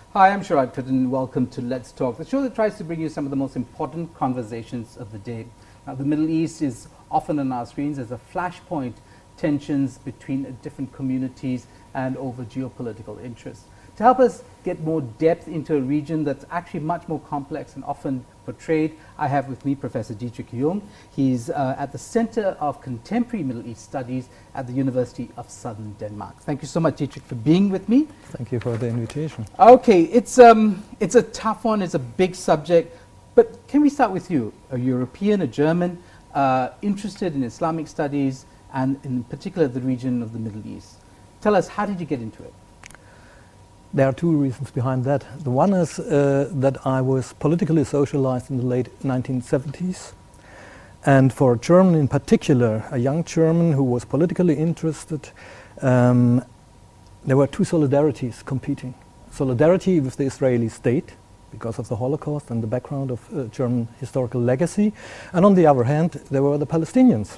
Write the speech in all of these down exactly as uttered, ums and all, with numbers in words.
Hi, I'm Sharad Kuttan. Welcome to Let's Talk, the show that tries to bring you some of the most important conversations of the day. Now, the Middle East is often on our screens as a flashpoint, tensions between different communities and over geopolitical interests. To help us get more depth into a region that's actually much more complex and often portrayed, I have with me Professor Dietrich Jung. He's uh, at the Center of Contemporary Middle East Studies at the University of Southern Denmark. Thank you so much, Dietrich, for being with me. Thank you for the invitation. Okay, it's, um, it's a tough one, it's a big subject, but can we start with you, a European, a German, uh, interested in Islamic studies and in particular the region of the Middle East. Tell us, how did you get into it? There are two reasons behind that. The one is uh, that I was politically socialized in the late nineteen seventies. And for a German in particular, a young German who was politically interested, um, there were two solidarities competing. Solidarity with the Israeli state, because of the Holocaust and the background of uh, German historical legacy. And on the other hand, there were the Palestinians.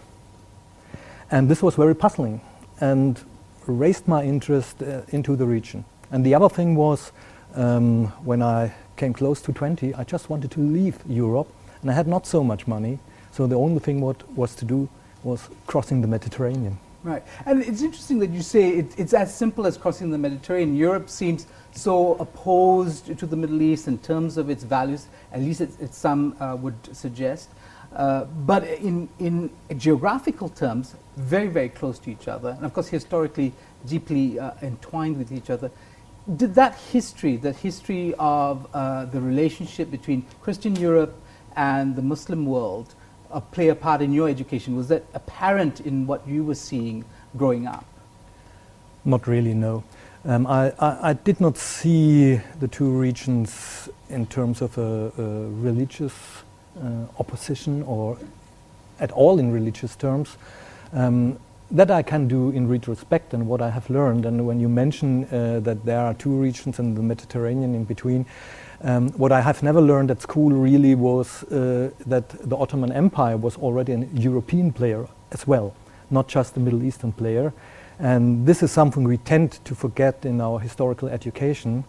And this was very puzzling and raised my interest uh, into the region. And the other thing was, um, when I came close to twenty, I just wanted to leave Europe, and I had not so much money, so the only thing what was to do was crossing the Mediterranean. Right, and it's interesting that you say it, it's as simple as crossing the Mediterranean. Europe seems so opposed to the Middle East in terms of its values, at least it's, it's some uh, would suggest. Uh, but in, in geographical terms, very, very close to each other, and of course historically deeply uh, entwined with each other. Did that history, that history of uh, the relationship between Christian Europe and the Muslim world uh, play a part in your education? Was that apparent in what you were seeing growing up? Not really, no. Um, I, I, I did not see the two regions in terms of a, a religious uh, opposition or at all in religious terms. Um, That I can do in retrospect and what I have learned. And when you mention uh, that there are two regions and the Mediterranean in between, um, what I have never learned at school really was uh, that the Ottoman Empire was already a European player as well, not just a Middle Eastern player. And this is something we tend to forget in our historical education.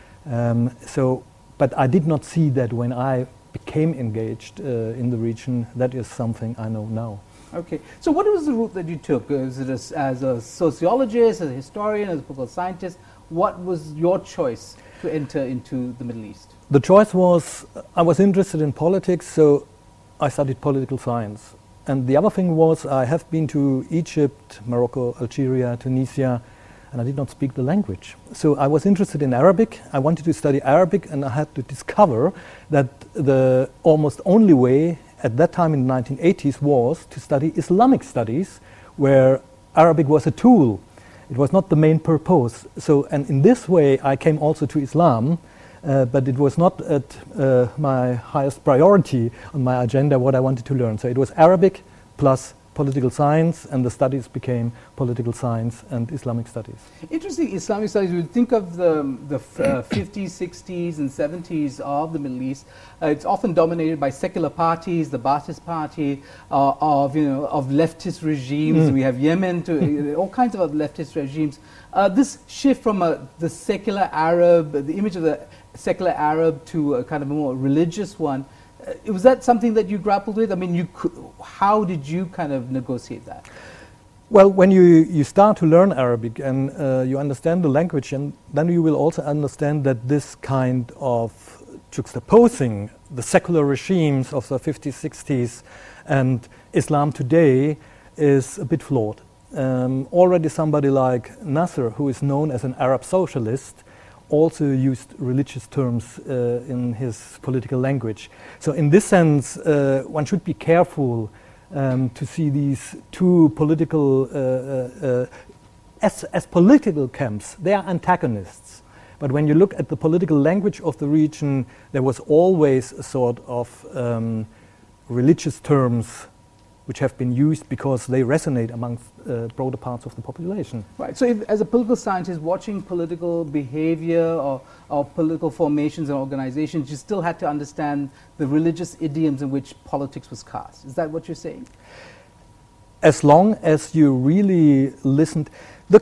Um, so, but I did not see that when I became engaged uh, in the region. That is something I know now. Okay, so what was the route that you took? Was it as, as a sociologist, as a historian, as a political scientist? What was your choice to enter into the Middle East? The choice was, I was interested in politics, so I studied political science. And the other thing was, I have been to Egypt, Morocco, Algeria, Tunisia, and I did not speak the language. So I was interested in Arabic. I wanted to study Arabic, and I had to discover that the almost only way at that time in the nineteen eighties was to study Islamic studies, where Arabic was a tool. It was not the main purpose. So, and in this way I came also to Islam, uh, but it was not at uh, my highest priority on my agenda what I wanted to learn. So it was Arabic plus political science, and the studies became political science and Islamic studies. Interesting, Islamic studies, we think of the, the uh, fifties, sixties and seventies of the Middle East. Uh, it's often dominated by secular parties, the Ba'athist Party, uh, of, you know, of leftist regimes. Mm. We have Yemen, to uh, all kinds of leftist regimes. Uh, this shift from uh, the secular Arab, the image of the secular Arab to a kind of a more religious one, Uh, was that something that you grappled with? I mean, you could, how did you kind of negotiate that? Well, when you, you start to learn Arabic and uh, you understand the language, and then you will also understand that this kind of juxtaposing the secular regimes of the fifties, sixties and Islam today is a bit flawed. Um, already somebody like Nasser, who is known as an Arab socialist, also used religious terms uh, in his political language. So in this sense, uh, one should be careful um, to see these two political, uh, uh, uh, as, as political camps, they are antagonists. But when you look at the political language of the region, there was always a sort of um, religious terms which have been used because they resonate amongst uh, broader parts of the population. Right, so if, as a political scientist watching political behavior or, or political formations and organizations, you still had to understand the religious idioms in which politics was cast. Is that what you're saying? As long as you really listened. Look,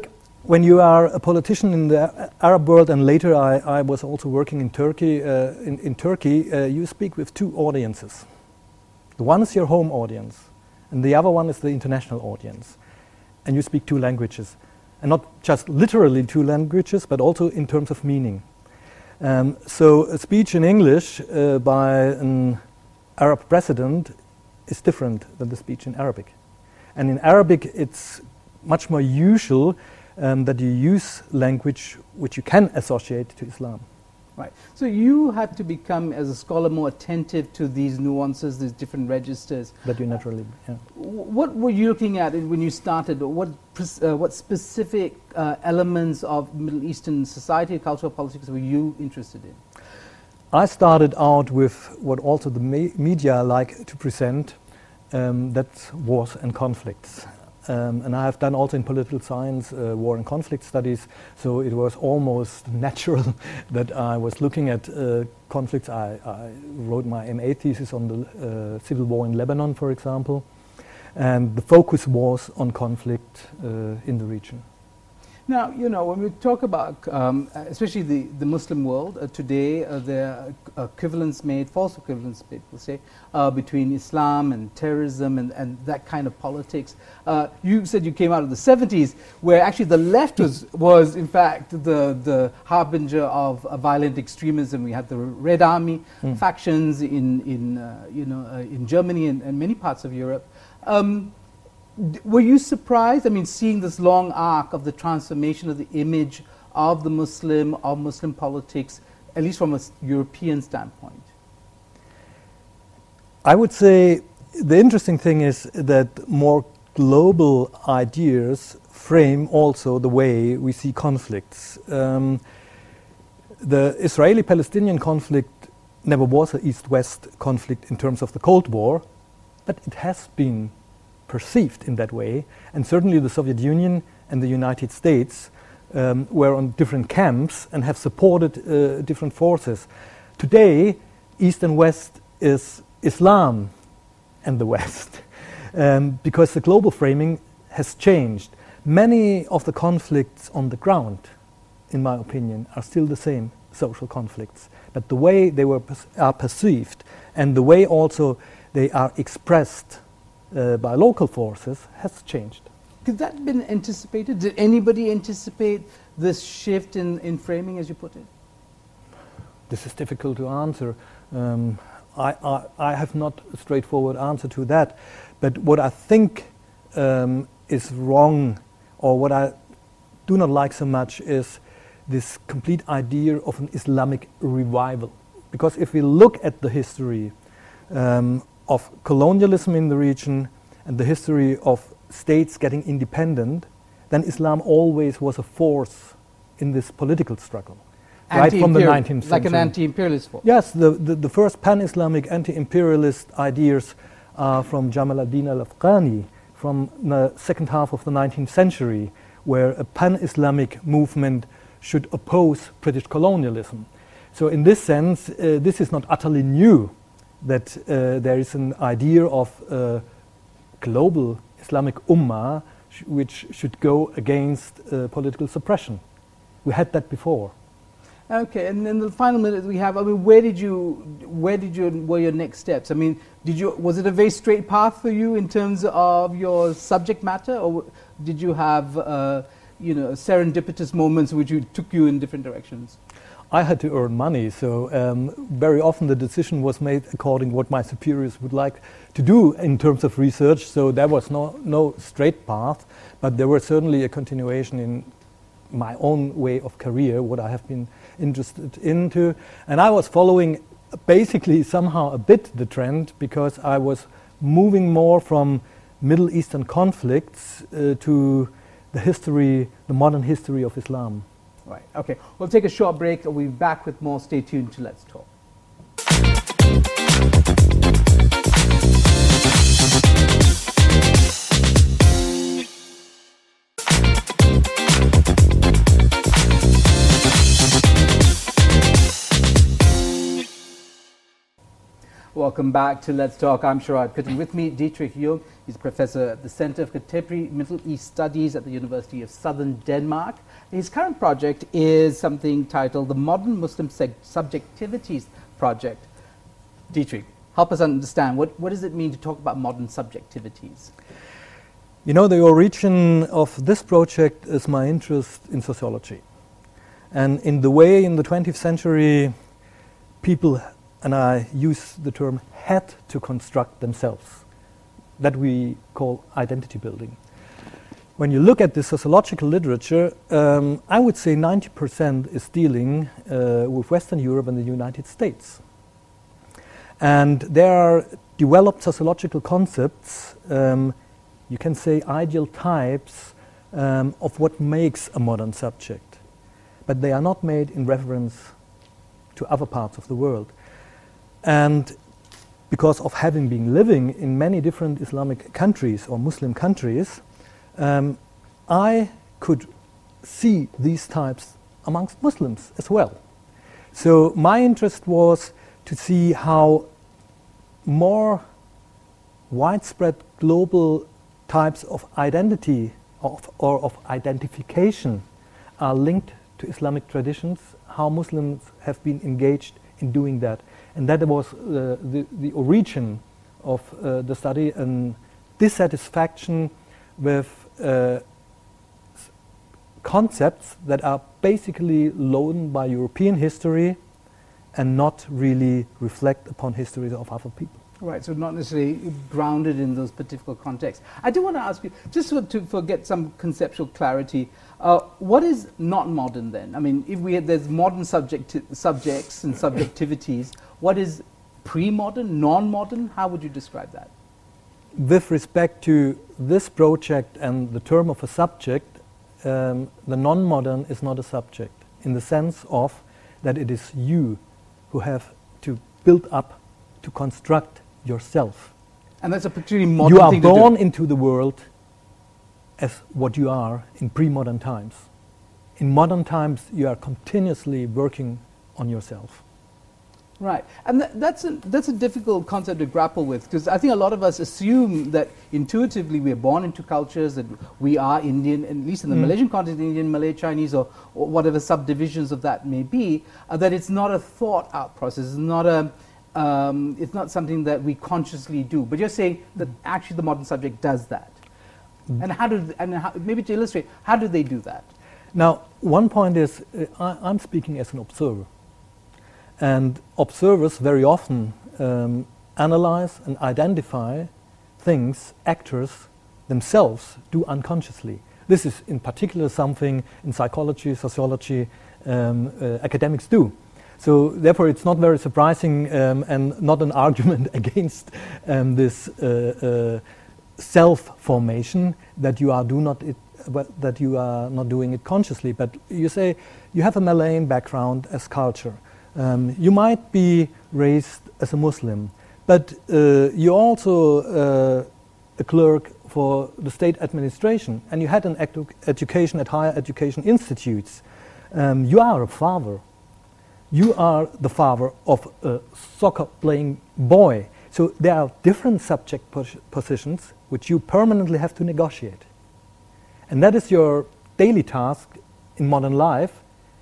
when you are a politician in the Arab world, and later I, I was also working in Turkey, uh, in, in Turkey, uh, you speak with two audiences. The one is your home audience, and the other one is the international audience. And you speak two languages. And not just literally two languages, but also in terms of meaning. Um, so a speech in English uh, by an Arab president is different than the speech in Arabic. And in Arabic, it's much more usual um, that you use language which you can associate to Islam. Right. So you had to become, as a scholar, more attentive to these nuances, these different registers. That you naturally, yeah. What were you looking at when you started? What uh, what specific uh, elements of Middle Eastern society, cultural politics were you interested in? I started out with what also the me media like to present, um, that's wars and conflicts. Um, and I have done also in political science uh, war and conflict studies, so it was almost natural that I was looking at uh, conflicts. I, I wrote my M A thesis on the uh, civil war in Lebanon, for example, and the focus was on conflict uh, in the region. Now, you know, when we talk about, um, especially the, the Muslim world, uh, today uh, there are equivalents made, false equivalents, people say, uh, between Islam and terrorism and, and that kind of politics. Uh, you said you came out of the seventies, where actually the left was, was in fact, the, the harbinger of uh, violent extremism. We had the Red Army mm. factions in, in, uh, you know, uh, in Germany and, and many parts of Europe. Um, Were you surprised, I mean, seeing this long arc of the transformation of the image of the Muslim, of Muslim politics, at least from a European standpoint? I would say the interesting thing is that more global ideas frame also the way we see conflicts. Um, the Israeli-Palestinian conflict never was an East-West conflict in terms of the Cold War, but it has been perceived in that way, and certainly the Soviet Union and the United States um, were on different camps and have supported uh, different forces. Today, East and West is Islam and the West, um, because the global framing has changed. Many of the conflicts on the ground, in my opinion, are still the same social conflicts, but the way they were per- are perceived and the way also they are expressed Uh, by local forces has changed. Could that have been anticipated? Did anybody anticipate this shift in, in framing, as you put it? This is difficult to answer. Um, I, I, I have not a straightforward answer to that. But what I think um, is wrong, or what I do not like so much, is this complete idea of an Islamic revival. Because if we look at the history um, of colonialism in the region and the history of states getting independent, then Islam always was a force in this political struggle, right from the nineteenth century. Like an anti-imperialist force. Yes, the, the, the first pan-Islamic anti-imperialist ideas are from Jamal ad-Din al-Afghani, from the second half of the nineteenth century, where a pan-Islamic movement should oppose British colonialism. So in this sense, uh, this is not utterly new, that uh, there is an idea of uh, global Islamic ummah sh which should go against uh, political suppression. We had that before. Okay, and in the final minute we have, I mean, where did you, where did you, were your next steps? I mean, did you, was it a very straight path for you in terms of your subject matter, or did you have, uh, you know, serendipitous moments which you took you in different directions? I had to earn money, so um, very often the decision was made according to what my superiors would like to do in terms of research, so there was no, no straight path, but there was certainly a continuation in my own way of career, what I have been interested into. And I was following basically somehow a bit the trend, because I was moving more from Middle Eastern conflicts uh, to the history, the modern history of Islam. Right, okay. We'll take a short break. We'll be back with more. Stay tuned to Let's Talk. Welcome back to Let's Talk. I'm Sharad Kutty. With me, Dietrich Jung. He's a professor at the Center for Contemporary Middle East Studies at the University of Southern Denmark. His current project is something titled the Modern Muslim Subjectivities Project. Dietrich, help us understand, what, what does it mean to talk about modern subjectivities? You know, the origin of this project is my interest in sociology. And in the way in the twentieth century, people, and I use the term, had to construct themselves, that we call identity building. When you look at the sociological literature, um, I would say ninety percent is dealing uh, with Western Europe and the United States. And there are developed sociological concepts, um, you can say ideal types um, of what makes a modern subject. But they are not made in reference to other parts of the world. And because of having been living in many different Islamic countries or Muslim countries, um, I could see these types amongst Muslims as well. So my interest was to see how more widespread global types of identity of, or of identification are linked to Islamic traditions, how Muslims have been engaged in doing that. And that was uh, the, the origin of uh, the study, and dissatisfaction with uh, concepts that are basically loaned by European history and not really reflect upon histories of other people. Right, so not necessarily grounded in those particular contexts. I do want to ask you, just to, to for get some conceptual clarity, uh, what is not modern then? I mean, if we had, there's modern subject subjects and subjectivities, what is pre-modern, non-modern? How would you describe that? With respect to this project and the term of a subject, um, the non-modern is not a subject, in the sense of that it is you who have to build up, to construct yourself. And that's a particularly modern thing to do. You are born into the world as what you are in pre-modern times. In modern times, you are continuously working on yourself. Right, and th that's, a, that's a difficult concept to grapple with, because I think a lot of us assume that intuitively we are born into cultures, that we are Indian, at least in the mm. Malaysian context, Indian, Malay, Chinese, or, or whatever subdivisions of that may be, uh, that it's not a thought-out process, it's not a Um, it's not something that we consciously do. But you're saying that actually the modern subject does that. Mm. And how do, th and how, maybe to illustrate, how do they do that? Now, one point is, uh, I, I'm speaking as an observer. And observers very often um, analyze and identify things actors themselves do unconsciously. This is in particular something in psychology, sociology, um, uh, academics do. So therefore it's not very surprising um, and not an argument against um, this uh, uh, self-formation that you are do not it, that you are not doing it consciously. But you say you have a Malayan background as culture. Um, you might be raised as a Muslim, but uh, you're also uh, a clerk for the state administration, and you had an edu education at higher education institutes. Um, you are a father. You are the father of a soccer-playing boy. So there are different subject pos positions which you permanently have to negotiate. And that is your daily task in modern life.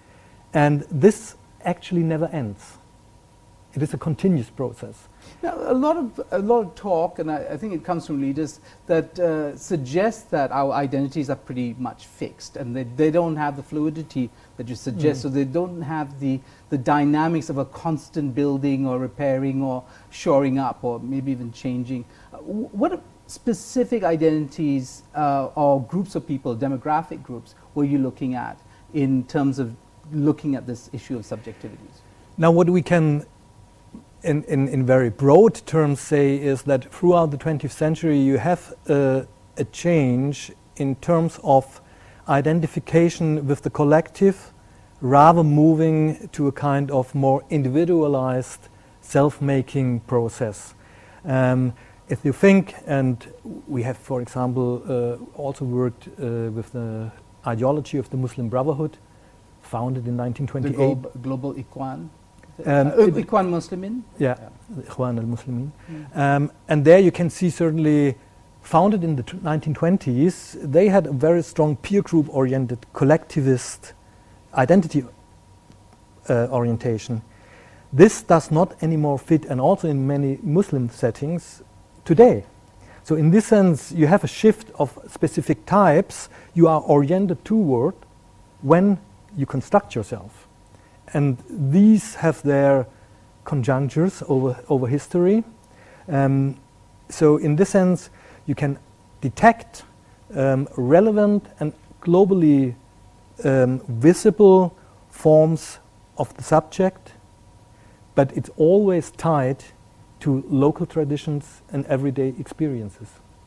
And this actually never ends. It is a continuous process. Now, a lot of a lot of talk, and I, I think it comes from leaders that uh, suggest that our identities are pretty much fixed, and they, they don't have the fluidity that you suggest. Mm. So they don't have the the dynamics of a constant building or repairing or shoring up or maybe even changing. Uh, what specific identities uh, or groups of people, demographic groups, were you looking at in terms of looking at this issue of subjectivities? Now, what we can In, in, in very broad terms say is that throughout the twentieth century you have uh, a change in terms of identification with the collective, rather moving to a kind of more individualized self-making process. Um, if you think, and we have, for example, uh, also worked uh, with the ideology of the Muslim Brotherhood, founded in nineteen twenty-eight. The Global Ikhwan? Um, uh, it- Ikhwan Muslimin? Yeah, the Ikhwan al-Muslimin. Um, and there you can see certainly, founded in the t- nineteen twenties, they had a very strong peer group-oriented, collectivist identity uh, orientation. This does not anymore fit, and also in many Muslim settings today. So in this sense, you have a shift of specific types you are oriented toward when you construct yourself. And these have their conjunctures over, over history. Um, so in this sense, you can detect um, relevant and globally um, visible forms of the subject, but it's always tied to local traditions and everyday experiences.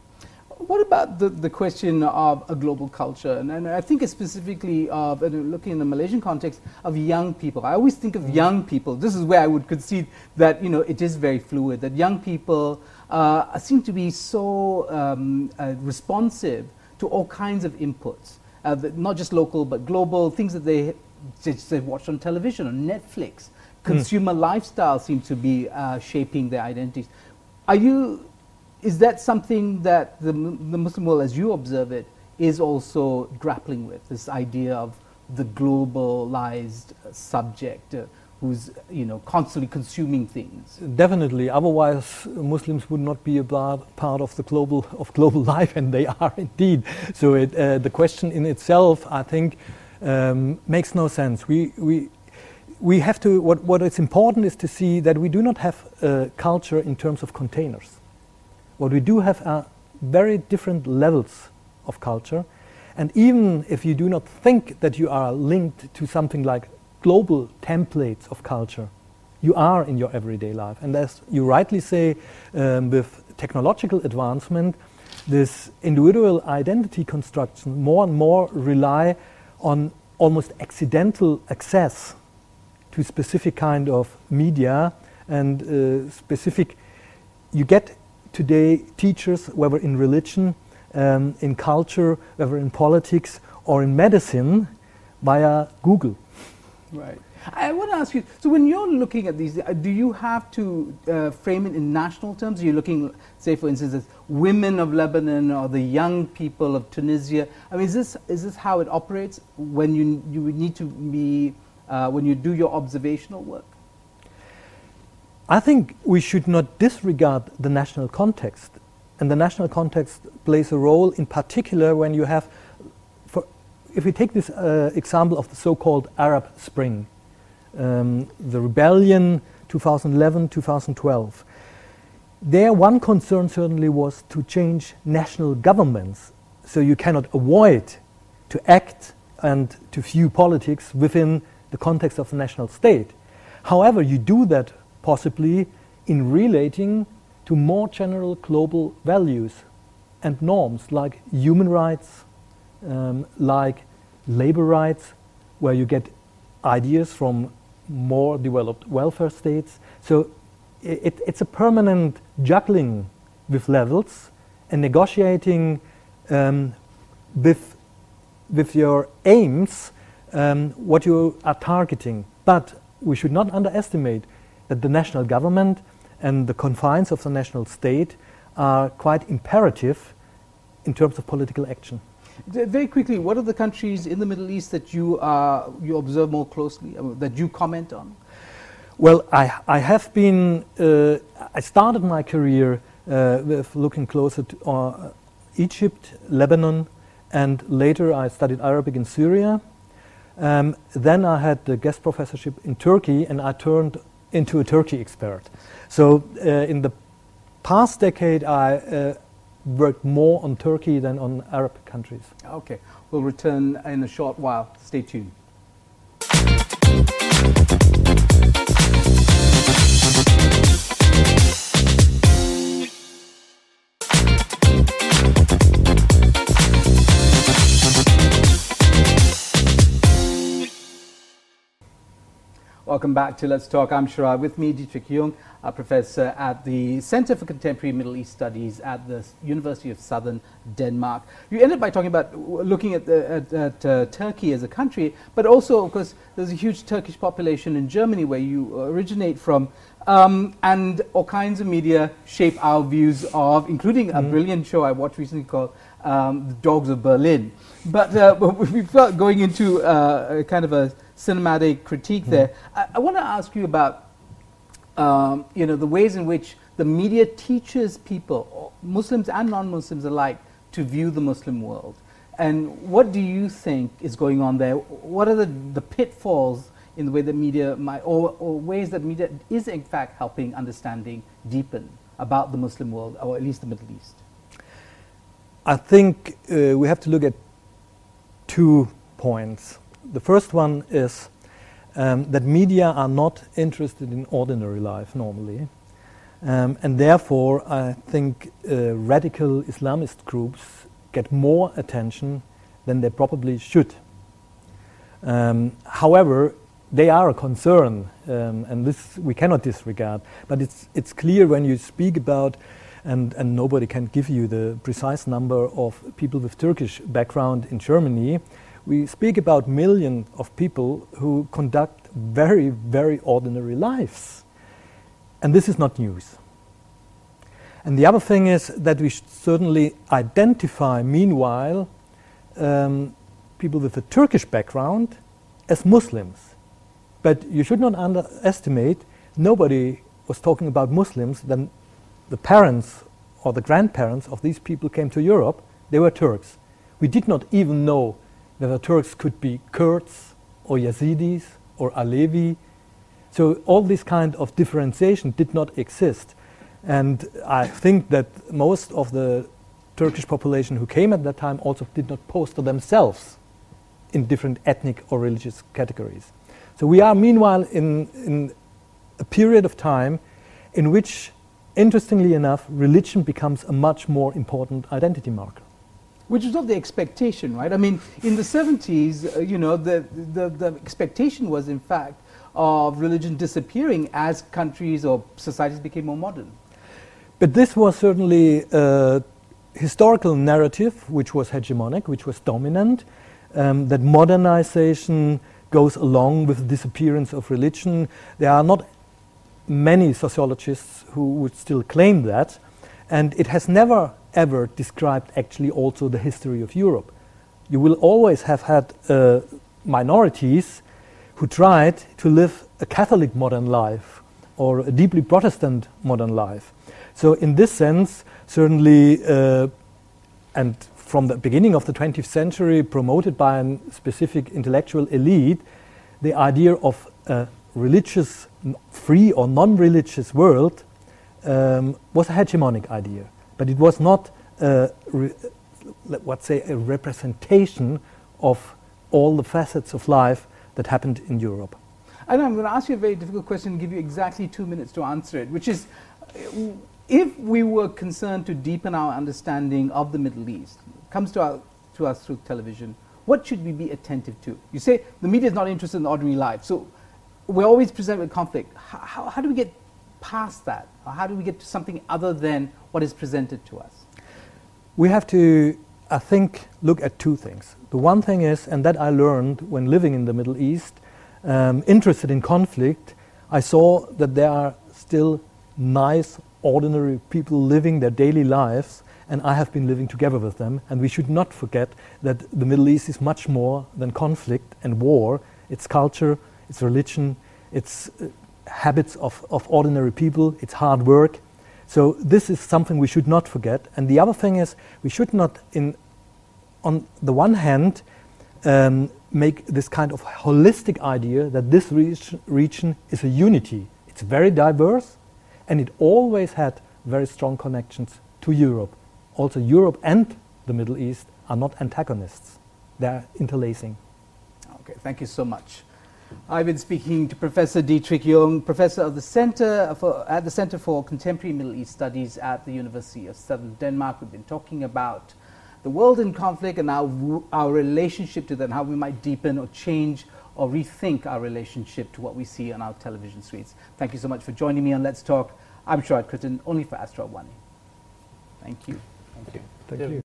What about the, the question of a global culture? And, and I think it's specifically of, and looking in the Malaysian context, of young people. I always think of mm. young people. This is where I would concede that, you know, it is very fluid, that young people uh, seem to be so um, uh, responsive to all kinds of inputs, uh, that not just local but global, things that they, they watch on television, on Netflix. Consumer mm. lifestyle seems to be uh, shaping their identities. Are you... Is that something that the, the Muslim world, as you observe it, is also grappling with, this idea of the globalized uh, subject uh, who's, you know, constantly consuming things? Definitely. Otherwise, Muslims would not be a bar- part of the global of global life, and they are indeed. So it, uh, the question in itself, I think, um, makes no sense. We we we have to. What what is important is to see that we do not have uh, culture in terms of containers. What we do have are very different levels of culture, and even if you do not think that you are linked to something like global templates of culture, you are in your everyday life. And as you rightly say, um, with technological advancement, this individual identity construction more and more rely on almost accidental access to specific kind of media and uh, specific, you get today teachers, whether in religion, um, in culture, whether in politics or in medicine, via Google. Right. I want to ask you, so when you're looking at these, uh, do you have to uh, frame it in national terms? Are you looking, say for instance, as women of Lebanon or the young people of Tunisia? I mean, is this, is this how it operates when you, you need to be, uh, when you do your observational work? I think we should not disregard the national context. And the national context plays a role in particular when you have, for, if we take this uh, example of the so-called Arab Spring, um, the rebellion two thousand eleven to two thousand twelve, there one concern certainly was to change national governments. So you cannot avoid to act and to view politics within the context of the national state. However, you do that possibly in relating to more general global values and norms like human rights, um, like labor rights, where you get ideas from more developed welfare states. So it, it's a permanent juggling with levels and negotiating um, with, with your aims um, what you are targeting. But we should not underestimate that the national government and the confines of the national state are quite imperative in terms of political action. Very quickly, what are the countries in the Middle East that you, uh, you observe more closely, uh, that you comment on? Well, I, I have been, uh, I started my career uh, with looking closer to uh, Egypt, Lebanon, and later I studied Arabic in Syria. Um, then I had the guest professorship in Turkey, and I turned into a Turkey expert. So uh, in the past decade, I uh, worked more on Turkey than on Arab countries. Okay, we'll return in a short while. Stay tuned. Welcome back to Let's Talk. I'm Sharad. With me, Dietrich Jung, a professor at the Center for Contemporary Middle East Studies at the University of Southern Denmark. You ended by talking about looking at, the, at, at uh, Turkey as a country, but also, of course, there's a huge Turkish population in Germany where you originate from, um, and all kinds of media shape our views of, including mm. a brilliant show I watched recently called um, The Dogs of Berlin. But uh, we felt going into uh, a kind of a cinematic critique mm. there. I, I want to ask you about um, you know, the ways in which the media teaches people, Muslims and non-Muslims alike, to view the Muslim world. And what do you think is going on there? What are the, the pitfalls in the way that media might, or, or ways that media is in fact helping understanding deepen about the Muslim world, or at least the Middle East? I think uh, we have to look at two points. The first one is um, that media are not interested in ordinary life normally. Um, and therefore, I think uh, radical Islamist groups get more attention than they probably should. Um, however, they are a concern, um, and this we cannot disregard. But it's, it's clear when you speak about, and, and nobody can give you the precise number of people with Turkish background in Germany, we speak about millions of people who conduct very, very ordinary lives. And this is not news. And the other thing is that we should certainly identify, meanwhile, um, people with a Turkish background as Muslims. But you should not underestimate, nobody was talking about Muslims when the parents or the grandparents of these people came to Europe. They were Turks. We did not even know whether Turks could be Kurds or Yazidis or Alevi. So all this kind of differentiation did not exist. And I think that most of the Turkish population who came at that time also did not poster themselves in different ethnic or religious categories. So we are meanwhile in, in a period of time in which, interestingly enough, religion becomes a much more important identity marker. Which is not the expectation, right? I mean, in the seventies, uh, you know, the, the, the expectation was, in fact, of religion disappearing as countries or societies became more modern. But this was certainly a historical narrative which was hegemonic, which was dominant, um, that modernization goes along with the disappearance of religion. There are not many sociologists who would still claim that, and it has never ever described actually also the history of Europe. You will always have had uh, minorities who tried to live a Catholic modern life or a deeply Protestant modern life. So in this sense, certainly, uh, and from the beginning of the twentieth century, promoted by a specific intellectual elite, the idea of a religious, free or non-religious world um, was a hegemonic idea. But it was not, uh, re- let's say, a representation of all the facets of life that happened in Europe. And I'm going to ask you a very difficult question and give you exactly two minutes to answer it, which is, if we were concerned to deepen our understanding of the Middle East, comes to, our, to us through television, what should we be attentive to? You say the media is not interested in ordinary life, so we're always presented with conflict. How, how, how do we get past that? Or how do we get to something other than what is presented to us? We have to, I think, look at two things. The one thing is, and that I learned when living in the Middle East, um, interested in conflict, I saw that there are still nice, ordinary people living their daily lives, and I have been living together with them. And we should not forget that the Middle East is much more than conflict and war. It's culture, it's religion, it's uh, habits of, of ordinary people, it's hard work. So this is something we should not forget. And the other thing is, we should not, in, on the one hand, um, make this kind of holistic idea that this region, region is a unity. It's very diverse, and it always had very strong connections to Europe. Also, Europe and the Middle East are not antagonists. They're interlacing. Okay, thank you so much. I've been speaking to Professor Dietrich Jung, professor of the Center for, at the Center for Contemporary Middle East Studies at the University of Southern Denmark. We've been talking about the world in conflict and our, our relationship to that, and how we might deepen or change or rethink our relationship to what we see on our television screens. Thank you so much for joining me on Let's Talk. I'm Sharad Kritton, only for Astro One. Thank you. Thank you. Thank you.